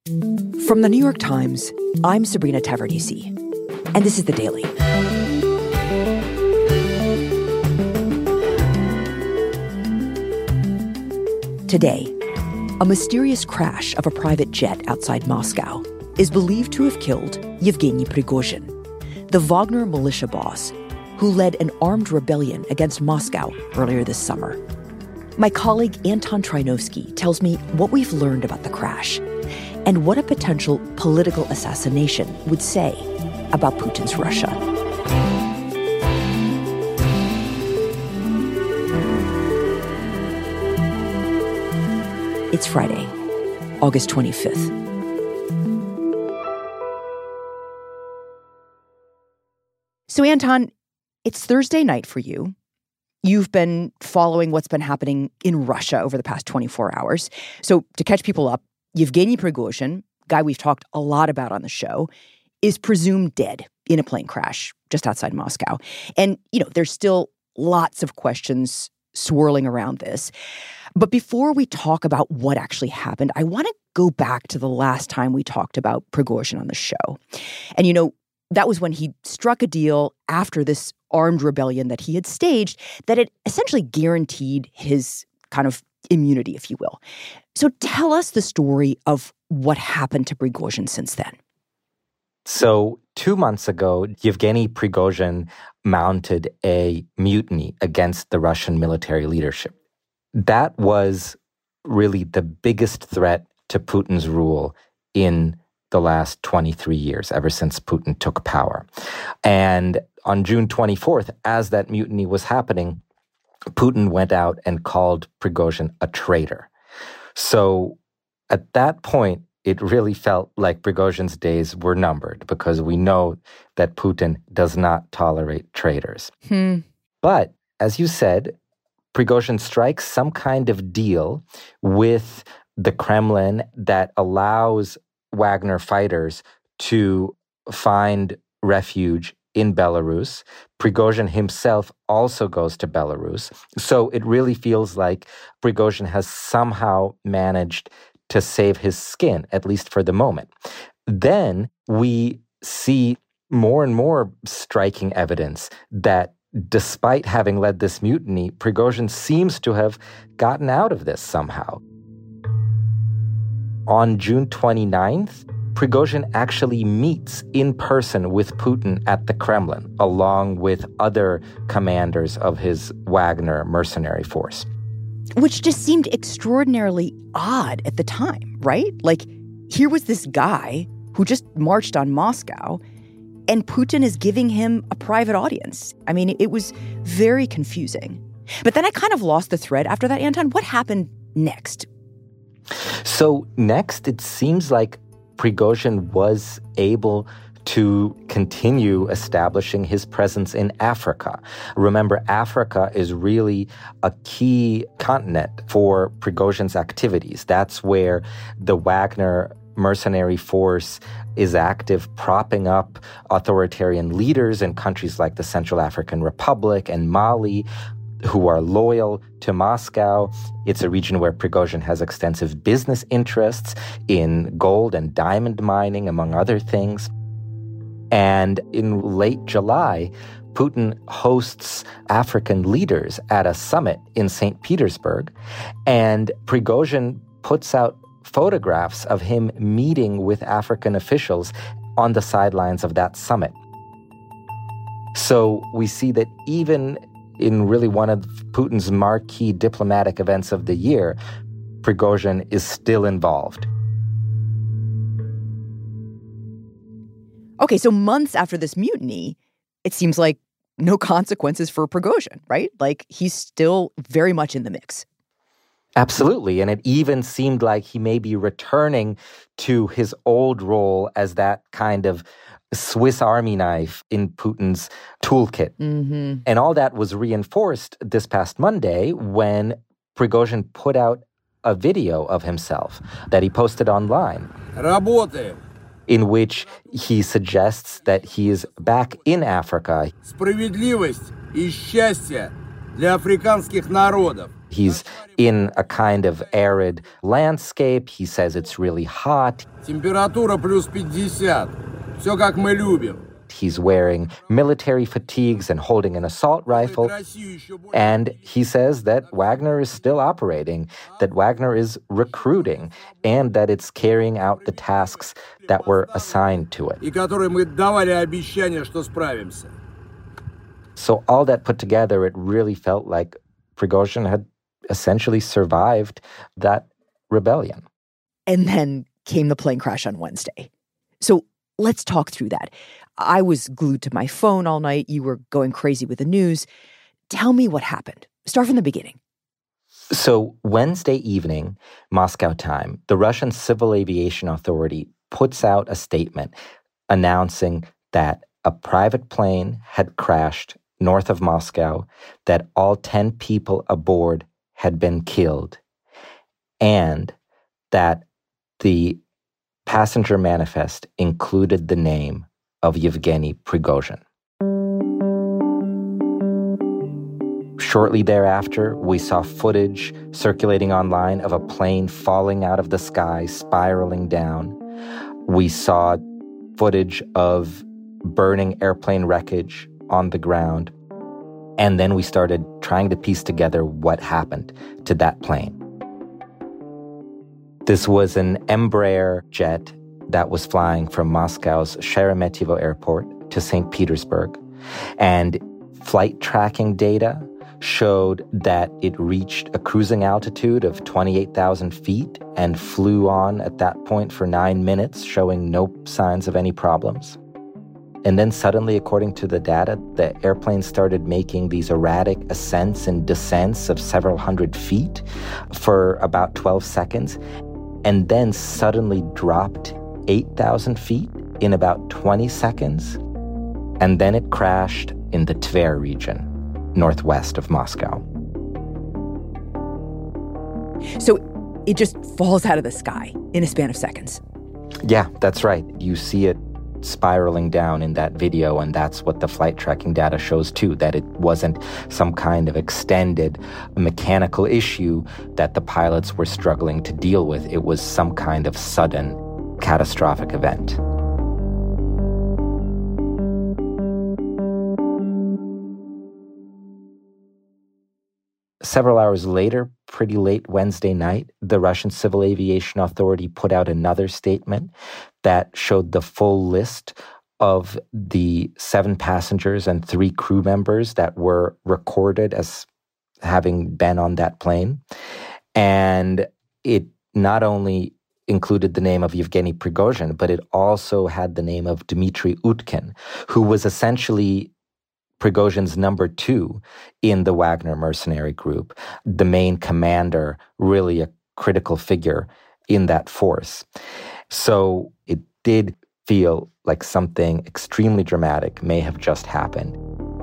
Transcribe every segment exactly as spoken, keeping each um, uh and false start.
From the New York Times, I'm Sabrina Tavernise, and this is The Daily. Today, a mysterious crash of a private jet outside Moscow is believed to have killed Yevgeny Prigozhin, the Wagner militia boss who led an armed rebellion against Moscow earlier this summer. My colleague Anton Trynovsky tells me what we've learned about the crash and what a potential political assassination would say about Putin's Russia. It's Friday, August twenty-fifth. So, Anton, it's Thursday night for you. You've been following what's been happening in Russia over the past twenty-four hours. So, to catch people up, Yevgeny Prigozhin, guy we've talked a lot about on the show, is presumed dead in a plane crash just outside Moscow. And, you know, there's still lots of questions swirling around this. But before we talk about what actually happened, I want to go back to the last time we talked about Prigozhin on the show. And, you know, that was when he struck a deal after this armed rebellion that he had staged that had essentially guaranteed his kind of immunity, if you will. So tell us the story of what happened to Prigozhin since then. So two months ago, Yevgeny Prigozhin mounted a mutiny against the Russian military leadership. That was really the biggest threat to Putin's rule in the last twenty-three years, ever since Putin took power. And on June twenty-fourth, as that mutiny was happening, Putin went out and called Prigozhin a traitor. So at that point, it really felt like Prigozhin's days were numbered, because we know that Putin does not tolerate traitors. Hmm. But as you said, Prigozhin strikes some kind of deal with the Kremlin that allows Wagner fighters to find refuge in Belarus. Prigozhin himself also goes to Belarus. So it really feels like Prigozhin has somehow managed to save his skin, at least for the moment. Then we see more and more striking evidence that despite having led this mutiny, Prigozhin seems to have gotten out of this somehow. On June twenty-ninth, Prigozhin actually meets in person with Putin at the Kremlin, along with other commanders of his Wagner mercenary force. Which just seemed extraordinarily odd at the time, right? Like, here was this guy who just marched on Moscow, and Putin is giving him a private audience. I mean, it was very confusing. But then I kind of lost the thread after that, Anton. What happened next? So next, it seems like Prigozhin was able to continue establishing his presence in Africa. Remember, Africa is really a key continent for Prigozhin's activities. That's where the Wagner mercenary force is active, propping up authoritarian leaders in countries like the Central African Republic and Mali, who are loyal to Moscow. It's a region where Prigozhin has extensive business interests in gold and diamond mining, among other things. And in late July, Putin hosts African leaders at a summit in Saint Petersburg, and Prigozhin puts out photographs of him meeting with African officials on the sidelines of that summit. So we see that even in really one of Putin's marquee diplomatic events of the year, Prigozhin is still involved. Okay, so months after this mutiny, it seems like no consequences for Prigozhin, right? Like, he's still very much in the mix. Absolutely. And it even seemed like he may be returning to his old role as that kind of Swiss Army knife in Putin's toolkit. Mm-hmm. And all that was reinforced this past Monday when Prigozhin put out a video of himself that he posted online. Работаем. In which he suggests that he is back in Africa. Справедливость и счастье для африканских народов. He's in a kind of arid landscape. He says it's really hot. Температура плюс пятьдесят. Все как мы любим. He's wearing military fatigues and holding an assault rifle. And he says that Wagner is still operating, that Wagner is recruiting, and that it's carrying out the tasks that were assigned to it. И которые мы давали обещание, что справимся. So all that put together, it really felt like Prigozhin had essentially survived that rebellion. And then came the plane crash on Wednesday. So let's talk through that. I was glued to my phone all night. You were going crazy with the news. Tell me what happened. Start from the beginning. So Wednesday evening, Moscow time, the Russian Civil Aviation Authority puts out a statement announcing that a private plane had crashed north of Moscow, that all ten people aboard had been killed, and that the passenger manifest included the name of Yevgeny Prigozhin. Shortly thereafter, we saw footage circulating online of a plane falling out of the sky, spiraling down. We saw footage of burning airplane wreckage on the ground. And then we started trying to piece together what happened to that plane. This was an Embraer jet that was flying from Moscow's Sheremetyevo Airport to Saint Petersburg. And flight tracking data showed that it reached a cruising altitude of twenty-eight thousand feet and flew on at that point for nine minutes, showing no signs of any problems. And then suddenly, according to the data, the airplane started making these erratic ascents and descents of several hundred feet for about twelve seconds, and then suddenly dropped eight thousand feet in about twenty seconds. And then it crashed in the Tver region, northwest of Moscow. So it just falls out of the sky in a span of seconds. Yeah, that's right. You see it spiraling down in that video, and that's what the flight tracking data shows too, that it wasn't some kind of extended mechanical issue that the pilots were struggling to deal with. It was some kind of sudden catastrophic event. Several hours later, pretty late Wednesday night, the Russian Civil Aviation Authority put out another statement that showed the full list of the seven passengers and three crew members that were recorded as having been on that plane. And it not only included the name of Yevgeny Prigozhin, but it also had the name of Dmitry Utkin, who was essentially Prigozhin's number two in the Wagner mercenary group, the main commander, really a critical figure in that force. So it did feel like something extremely dramatic may have just happened.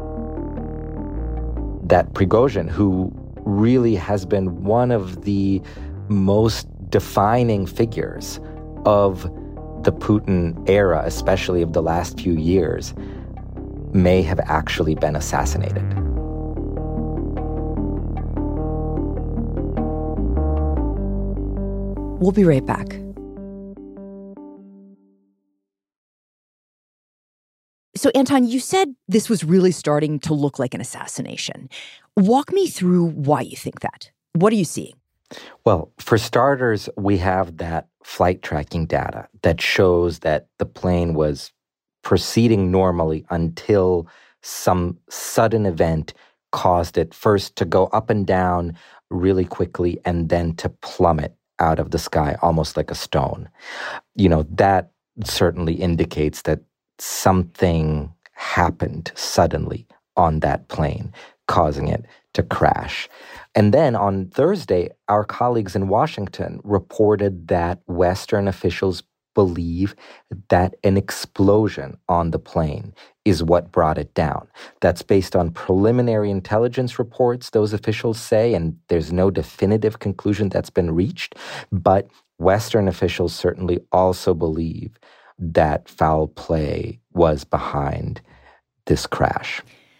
That Prigozhin, who really has been one of the most defining figures of the Putin era, especially of the last few years, may have actually been assassinated. We'll be right back. So, Anton, you said this was really starting to look like an assassination. Walk me through why you think that. What are you seeing? Well, for starters, we have that flight tracking data that shows that the plane was proceeding normally until some sudden event caused it first to go up and down really quickly and then to plummet out of the sky almost like a stone. You know, that certainly indicates that something happened suddenly on that plane, causing it to crash. And then on Thursday, our colleagues in Washington reported that Western officials believe that an explosion on the plane is what brought it down. That's based on preliminary intelligence reports, those officials say, and there's no definitive conclusion that's been reached. But Western officials certainly also believe that foul play was behind this crash.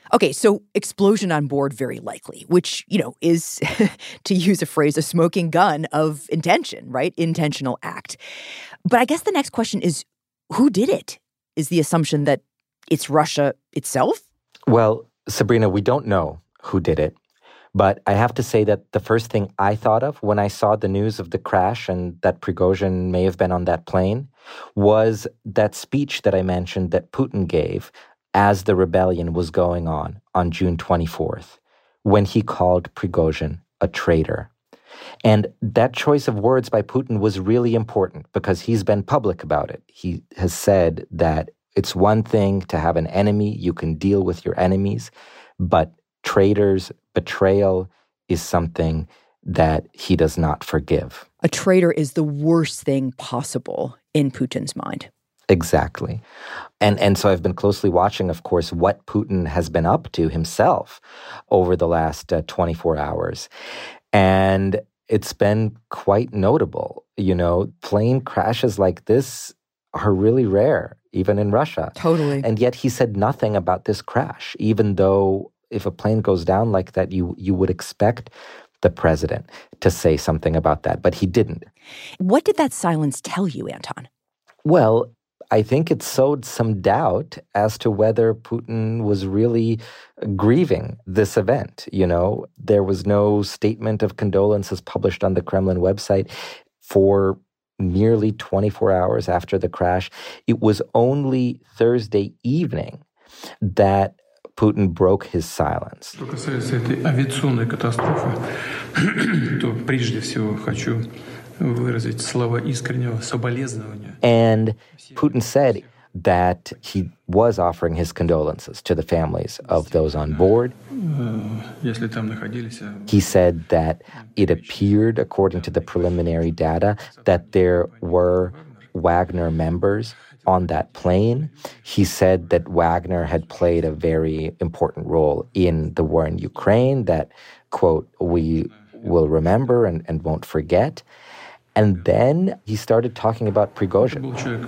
Okay, so explosion on board very likely, which, you know, is, to use a phrase, a smoking gun of intention, right? Intentional act. But I guess the next question is, who did it? Is the assumption that it's Russia itself? Well, Sabrina, we don't know who did it. But I have to say that the first thing I thought of when I saw the news of the crash and that Prigozhin may have been on that plane was that speech that I mentioned that Putin gave as the rebellion was going on on June twenty-fourth, when he called Prigozhin a traitor. And that choice of words by Putin was really important because he's been public about it. He has said that it's one thing to have an enemy, you can deal with your enemies, but traitors, betrayal is something that he does not forgive. A traitor is the worst thing possible in Putin's mind. Exactly. And and so I've been closely watching, of course, what Putin has been up to himself over the last uh, twenty-four hours. And it's been quite notable. You know, plane crashes like this are really rare, even in Russia. Totally. And yet he said nothing about this crash, even though if a plane goes down like that, you you would expect the president to say something about that, but he didn't. What did that silence tell you, Anton? Well, I think it sowed some doubt as to whether Putin was really grieving this event. You know, there was no statement of condolences published on the Kremlin website for nearly twenty-four hours after the crash. It was only Thursday evening that Putin broke his silence. Что касается этой авиационной катастрофы, то прежде всего хочу выразить слова искреннего соболезнования. And Putin said that he was offering his condolences to the families of those on board. Если там находились. He said that it appeared, according to the preliminary data, that there were Wagner members on that plane. He said that Wagner had played a very important role in the war in Ukraine, that, quote, we will remember and, and won't forget. And then he started talking about Prigozhin.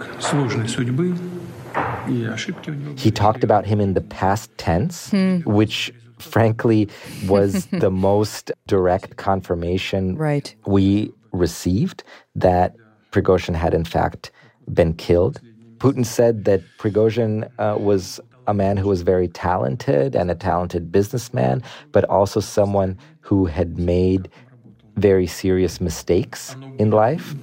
He talked about him in the past tense, hmm. which frankly was the most direct confirmation right. we received that Prigozhin had in fact been killed. Putin said that Prigozhin uh, was a man who was very talented and a talented businessman, but also someone who had made very serious mistakes in life.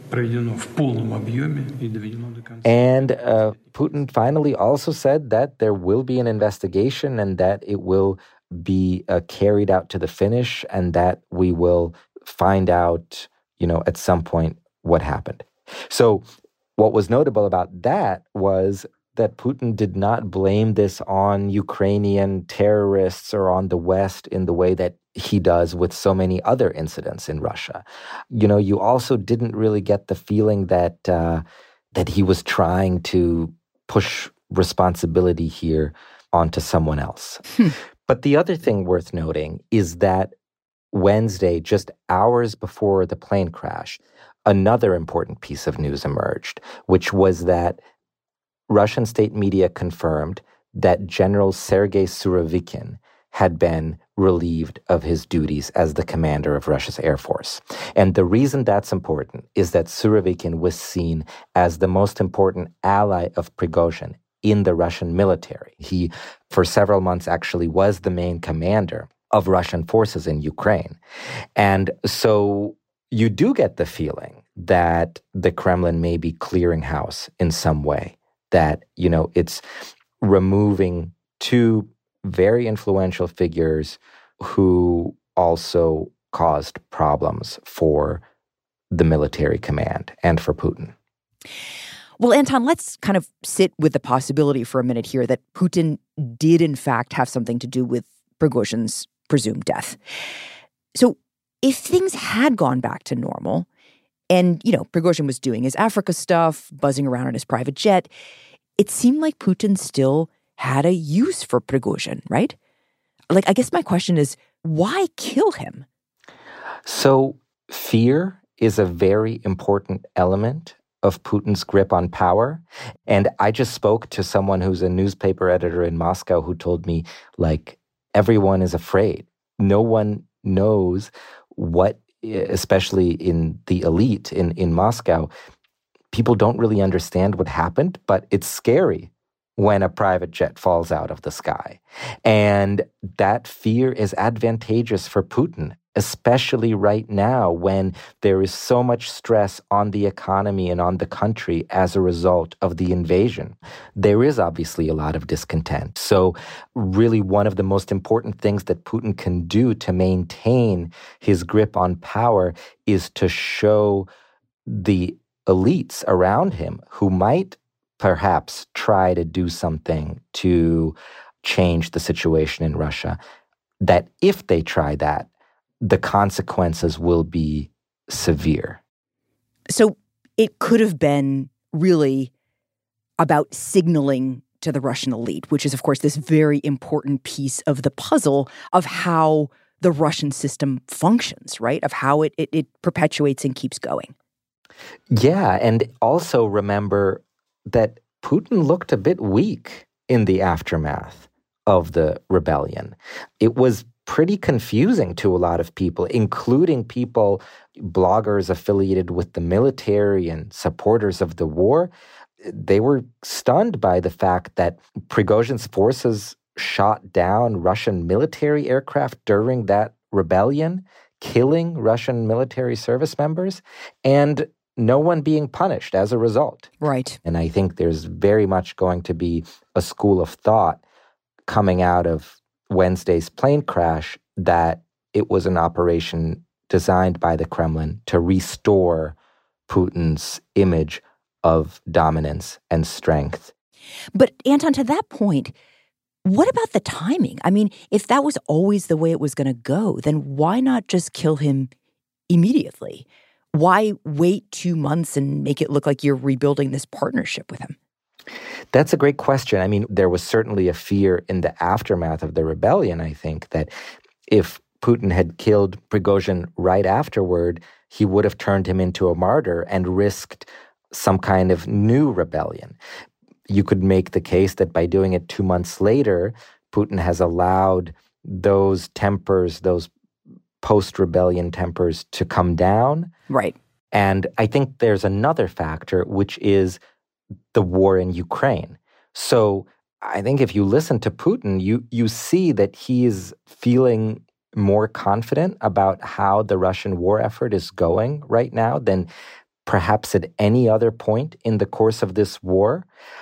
And uh, Putin finally also said that there will be an investigation and that it will be uh, carried out to the finish and that we will find out, you know, at some point what happened. So what was notable about that was that Putin did not blame this on Ukrainian terrorists or on the West in the way that he does with so many other incidents in Russia. You know, you also didn't really get the feeling that uh, that he was trying to push responsibility here onto someone else. Hmm. But the other thing worth noting is that Wednesday, just hours before the plane crash, another important piece of news emerged, which was that Russian state media confirmed that General Sergei Surovikin had been relieved of his duties as the commander of Russia's Air Force. And the reason that's important is that Surovikin was seen as the most important ally of Prigozhin in the Russian military. He, for several months, actually was the main commander of Russian forces in Ukraine. And so you do get the feeling that the Kremlin may be clearing house in some way, that, you know, it's removing two very influential figures who also caused problems for the military command and for Putin. Well, Anton, let's kind of sit with the possibility for a minute here that Putin did, in fact, have something to do with Prigozhin's presumed death. So if things had gone back to normal and, you know, Prigozhin was doing his Africa stuff, buzzing around in his private jet, it seemed like Putin still had a use for Prigozhin, right? Like, I guess my question is, why kill him? So fear is a very important element of Putin's grip on power. And I just spoke to someone who's a newspaper editor in Moscow who told me, like, everyone is afraid. No one knows what, especially in the elite in, in Moscow, people don't really understand what happened, but it's scary when a private jet falls out of the sky. And that fear is advantageous for Putin, especially right now when there is so much stress on the economy and on the country as a result of the invasion. There is obviously a lot of discontent. So really one of the most important things that Putin can do to maintain his grip on power is to show the elites around him who might perhaps try to do something to change the situation in Russia, that if they try that, the consequences will be severe. So it could have been really about signaling to the Russian elite, which is, of course, this very important piece of the puzzle of how the Russian system functions, right? Of how it, it, it perpetuates and keeps going. Yeah, and also remember that Putin looked a bit weak in the aftermath of the rebellion. It was pretty confusing to a lot of people, including people, bloggers affiliated with the military and supporters of the war. They were stunned by the fact that Prigozhin's forces shot down Russian military aircraft during that rebellion, killing Russian military service members, and no one being punished as a result. Right. And I think there's very much going to be a school of thought coming out of Wednesday's plane crash that it was an operation designed by the Kremlin to restore Putin's image of dominance and strength. But Anton, to that point, what about the timing? I mean, if that was always the way it was going to go, then why not just kill him immediately? Why wait two months and make it look like you're rebuilding this partnership with him? That's a great question. I mean, there was certainly a fear in the aftermath of the rebellion, I think, that if Putin had killed Prigozhin right afterward, he would have turned him into a martyr and risked some kind of new rebellion. You could make the case that by doing it two months later, Putin has allowed those tempers, those post-rebellion tempers to come down. Right. And I think there's another factor, which is the war in Ukraine. So I think if you listen to Putin, you you see that he is feeling more confident about how the Russian war effort is going right now than perhaps at any other point in the course of this war.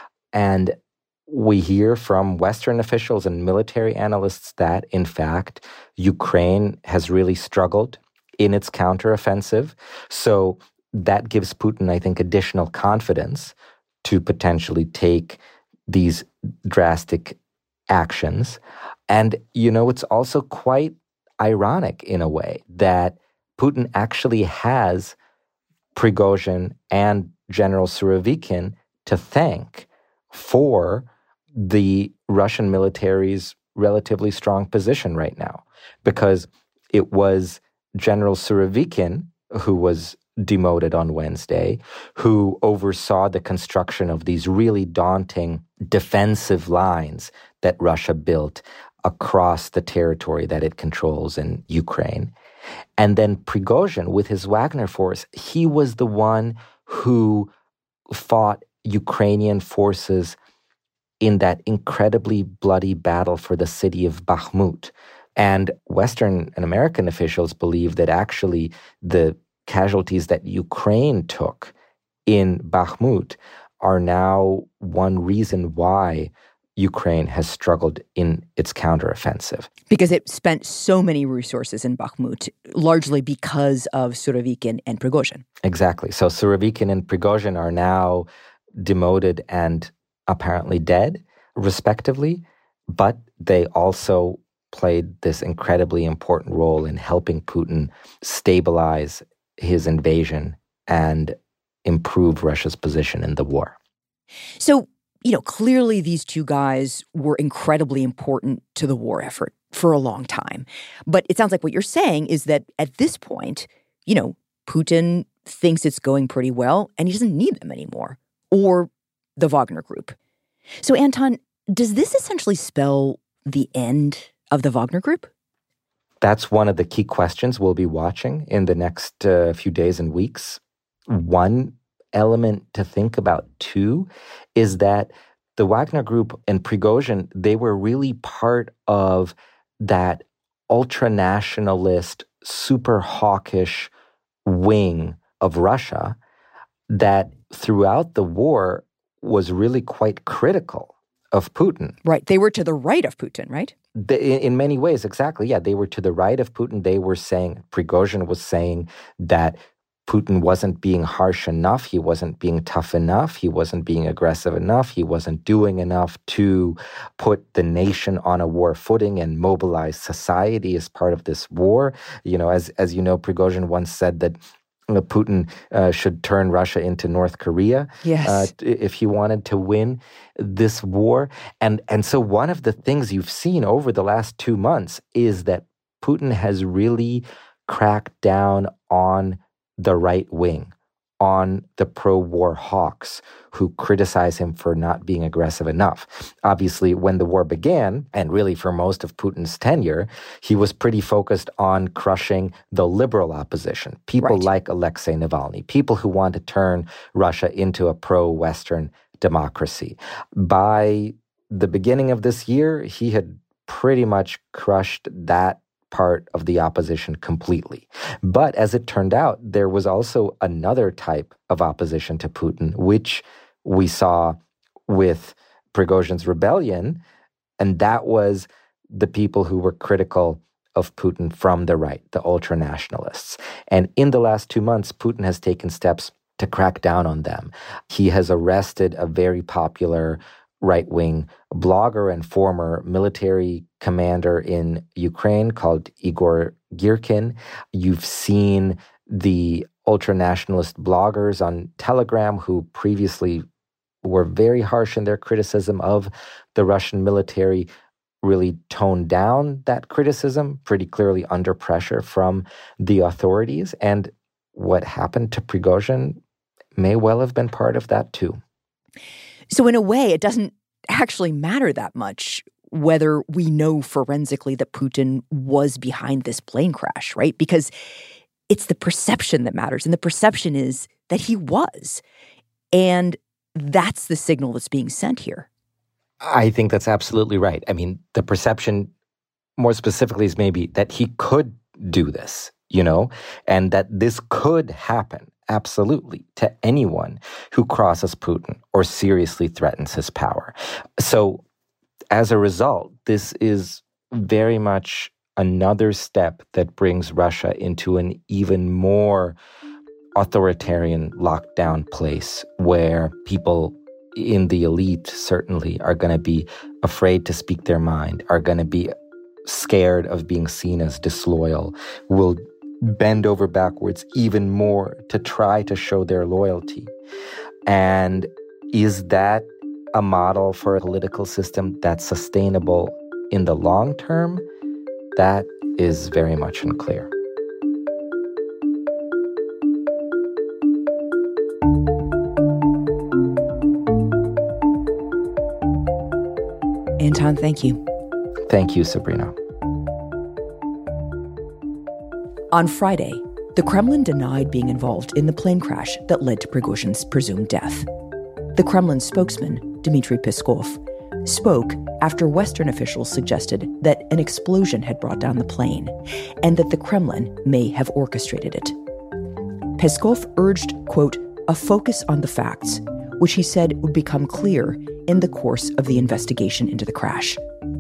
And we hear from Western officials and military analysts that, in fact, Ukraine has really struggled in its counteroffensive. So that gives Putin, I think, additional confidence to potentially take these drastic actions. And, you know, it's also quite ironic in a way that Putin actually has Prigozhin and General Surovikin to thank for the Russian military's relatively strong position right now, because it was General Surovikin who was demoted on Wednesday, who oversaw the construction of these really daunting defensive lines that Russia built across the territory that it controls in Ukraine. And then Prigozhin, with his Wagner force, he was the one who fought Ukrainian forces in that incredibly bloody battle for the city of Bakhmut. And Western and American officials believe that actually the casualties that Ukraine took in Bakhmut are now one reason why Ukraine has struggled in its counteroffensive. Because it spent so many resources in Bakhmut, largely because of Surovikin and Prigozhin. Exactly. So Surovikin and Prigozhin are now demoted and apparently dead, respectively, but they also played this incredibly important role in helping Putin stabilize his invasion and improve Russia's position in the war. So, you know, clearly these two guys were incredibly important to the war effort for a long time. But it sounds like what you're saying is that at this point, you know, Putin thinks it's going pretty well and he doesn't need them anymore, or the Wagner Group. So, Anton, does this essentially spell the end of the Wagner Group? That's one of the key questions we'll be watching in the next uh, few days and weeks. One element to think about, too, is that the Wagner Group and Prigozhin, they were really part of that ultra-nationalist, super hawkish wing of Russia that throughout the war was really quite critical of Putin. Right. They were to the right of Putin, right? The, in many ways, exactly. Yeah, they were to the right of Putin. They were saying, Prigozhin was saying that Putin wasn't being harsh enough. He wasn't being tough enough. He wasn't being aggressive enough. He wasn't doing enough to put the nation on a war footing and mobilize society as part of this war. You know, as as you know, Prigozhin once said that Putin uh, should turn Russia into North Korea yes. uh, if he wanted to win this war. And, and so one of the things you've seen over the last two months is that Putin has really cracked down on the right wing, on the pro-war hawks who criticize him for not being aggressive enough. Obviously, when the war began, and really for most of Putin's tenure, he was pretty focused on crushing the liberal opposition, people right. like Alexei Navalny, people who want to turn Russia into a pro-Western democracy. By the beginning of this year, he had pretty much crushed that part of the opposition completely. But as it turned out, there was also another type of opposition to Putin, which we saw with Prigozhin's rebellion, and that was the people who were critical of Putin from the right, the ultra-nationalists. And in the last two months, Putin has taken steps to crack down on them. He has arrested a very popular right-wing blogger and former military commander in Ukraine called Igor Girkin. You've seen the ultra-nationalist bloggers on Telegram who previously were very harsh in their criticism of the Russian military really toned down that criticism pretty clearly under pressure from the authorities. And what happened to Prigozhin may well have been part of that too. So in a way, it doesn't actually matter that much whether we know forensically that Putin was behind this plane crash, right? Because it's the perception that matters. And the perception is that he was. And that's the signal that's being sent here. I think that's absolutely right. I mean, the perception more specifically is maybe that he could do this, you know, and that this could happen. Absolutely, to anyone who crosses Putin or seriously threatens his power. So as a result, this is very much another step that brings Russia into an even more authoritarian lockdown place where people in the elite certainly are going to be afraid to speak their mind, are going to be scared of being seen as disloyal, will bend over backwards even more to try to show their loyalty. And is that a model for a political system that's sustainable in the long term? That is very much unclear. Anton, thank you. Thank you, Sabrina. On Friday, the Kremlin denied being involved in the plane crash that led to Prigozhin's presumed death. The Kremlin spokesman, Dmitry Peskov, spoke after Western officials suggested that an explosion had brought down the plane and that the Kremlin may have orchestrated it. Peskov urged, quote, a focus on the facts, which he said would become clear in the course of the investigation into the crash.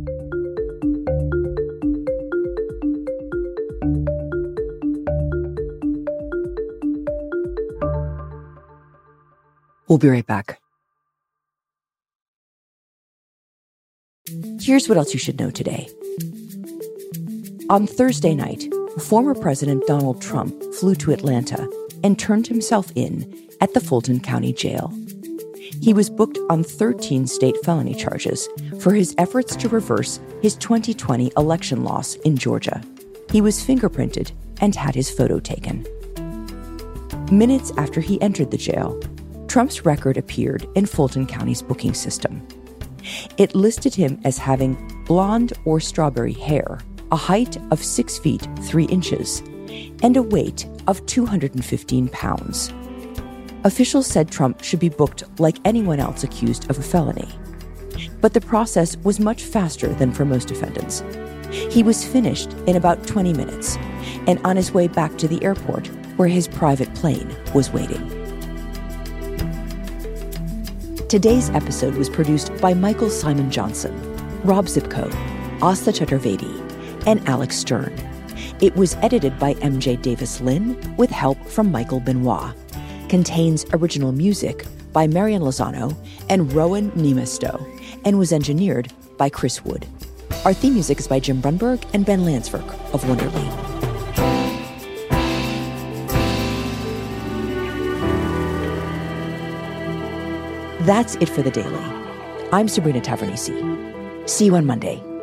We'll be right back. Here's what else you should know today. On Thursday night, former President Donald Trump flew to Atlanta and turned himself in at the Fulton County Jail. He was booked on thirteen state felony charges for his efforts to reverse his twenty twenty election loss in Georgia. He was fingerprinted and had his photo taken. Minutes after he entered the jail, Trump's record appeared in Fulton County's booking system. It listed him as having blonde or strawberry hair, a height of six feet three inches, and a weight of two hundred fifteen pounds. Officials said Trump should be booked like anyone else accused of a felony. But the process was much faster than for most defendants. He was finished in about twenty minutes and on his way back to the airport where his private plane was waiting. Today's episode was produced by Michael Simon Johnson, Rob Zipko, Asta Chaturvedi, and Alex Stern. It was edited by M J Davis Lynn with help from Michael Benoit. Contains original music by Marian Lozano and Rowan Niemisto, and was engineered by Chris Wood. Our theme music is by Jim Brunberg and Ben Landsverk of Wonderly. That's it for The Daily. I'm Sabrina Tavernise. See you on Monday.